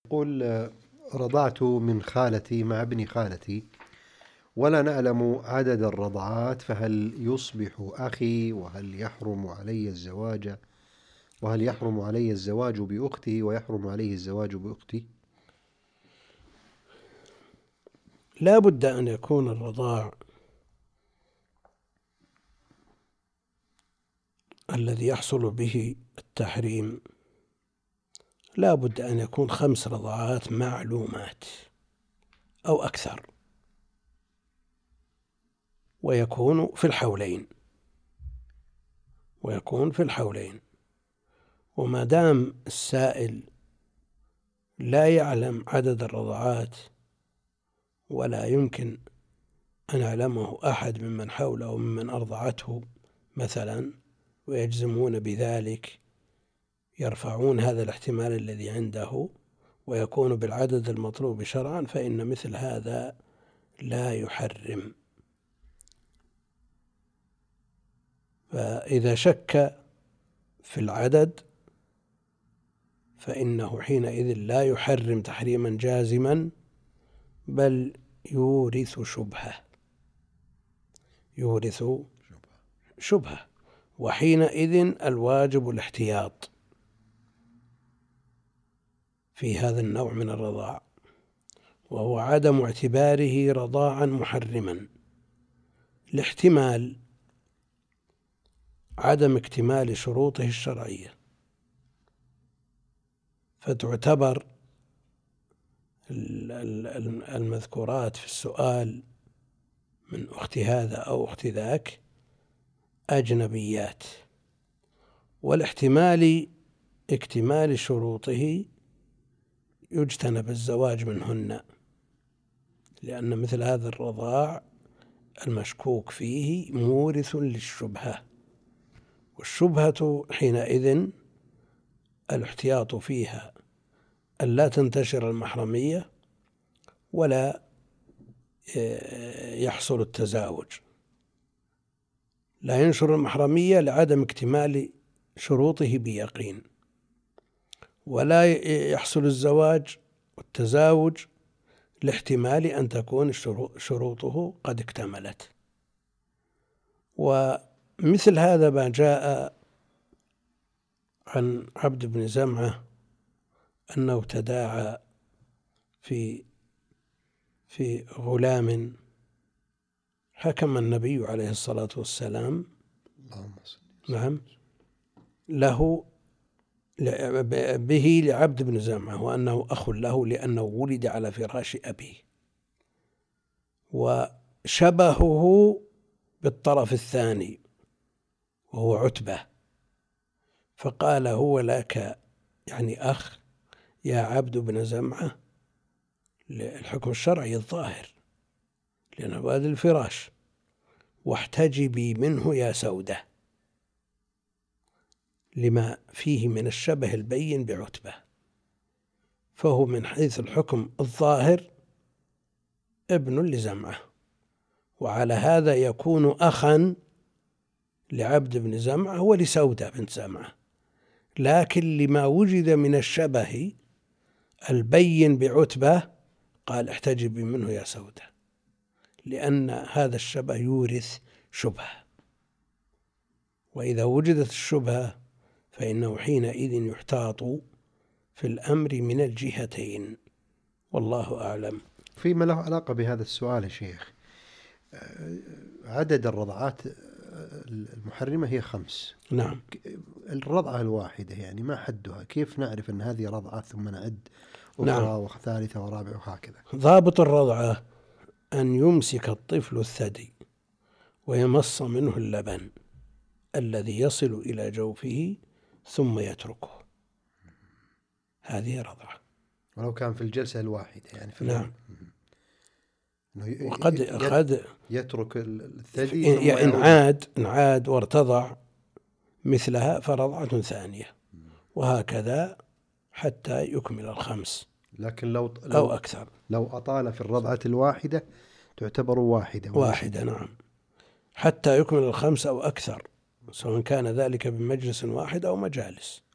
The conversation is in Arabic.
يقول رضعت من خالتي مع ابن خالتي ولا نعلم عدد الرضعات، فهل يصبح أخي؟ وهل يحرم علي الزواج بأخته ويحرم عليه الزواج بأختي؟ لا بد أن يكون الرضاع الذي يحصل به التحريم لا بد أن يكون 5 رضعات معلومات أو أكثر، ويكون في الحولين. وما دام السائل لا يعلم عدد الرضعات ولا يمكن أن يعلمه أحد ممن حوله وممن أرضعته مثلا ويجزمون بذلك، يرفعون هذا الاحتمال الذي عنده ويكون بالعدد المطلوب شرعا، فإن مثل هذا لا يحرم. فإذا شك في العدد فإنه حينئذ لا يحرم تحريما جازما، بل يورث شبهة، وحينئذ الواجب الاحتياط في هذا النوع من الرضاع، وهو عدم اعتباره رضاعا محرما لاحتمال عدم اكتمال شروطه الشرعية، فتعتبر المذكورات في السؤال من أخت هذا أو أخت ذاك أجنبيات، والاحتمال اكتمال شروطه يجتنب الزواج منهن، لأن مثل هذا الرضاع المشكوك فيه مورث للشبهة، والشبهة حينئذ الاحتياط فيها أن لا تنتشر المحرمية ولا يحصل التزاوج. لا ينشر المحرمية لعدم اكتمال شروطه بيقين، ولا يحصل الزواج والتزاوج لاحتمال أن تكون شروطه قد اكتملت. ومثل هذا ما جاء عن عبد بن زمعة أنه تداعى في غلام حكم النبي عليه الصلاة والسلام به لعبد بن زمعة، وأنه أخ له لأنه ولد على فراش أبيه، وشبهه بالطرف الثاني وهو عتبة، فقال هو لك يعني أخ يا عبد بن زمعة الحكم الشرعي الظاهر لأنه بعد الفراش، واحتجبي منه يا سودة لما فيه من الشبه البين بعتبة، فهو من حيث الحكم الظاهر ابن لزمعة، وعلى هذا يكون أخا لعبد بن زمعة ولسودة بنت زمعة، لكن لما وجد من الشبه البين بعتبة قال احتجبي منه يا سودة، لأن هذا الشبه يورث شبهة، وإذا وجدت الشبهة فإنه حينئذ يحتاط في الأمر من الجهتين، والله أعلم. فيما له علاقة بهذا السؤال يا شيخ، عدد الرضعات المحرمة هي 5. نعم. الرضعة الواحدة يعني ما حدها؟ كيف نعرف أن هذه رضعة ثم نعد أخرى نعم. وثالثة ورابعة وهكذا؟ ضابط الرضعة أن يمسك الطفل الثدي ويمص منه اللبن الذي يصل إلى جوفه ثم يتركه، هذه رضعة. ولو كان في الجلسة الواحدة يعني في نعم. وقد يترك الثدي إن عاد وارتضع مثلها فرضعة ثانية، وهكذا حتى يكمل 5. لكن أو أكثر. لو أطال في الرضعة الواحدة تعتبر واحدة. نعم، حتى يكمل 5 أو أكثر، سواء كان ذلك بمجلس واحد أو مجالس.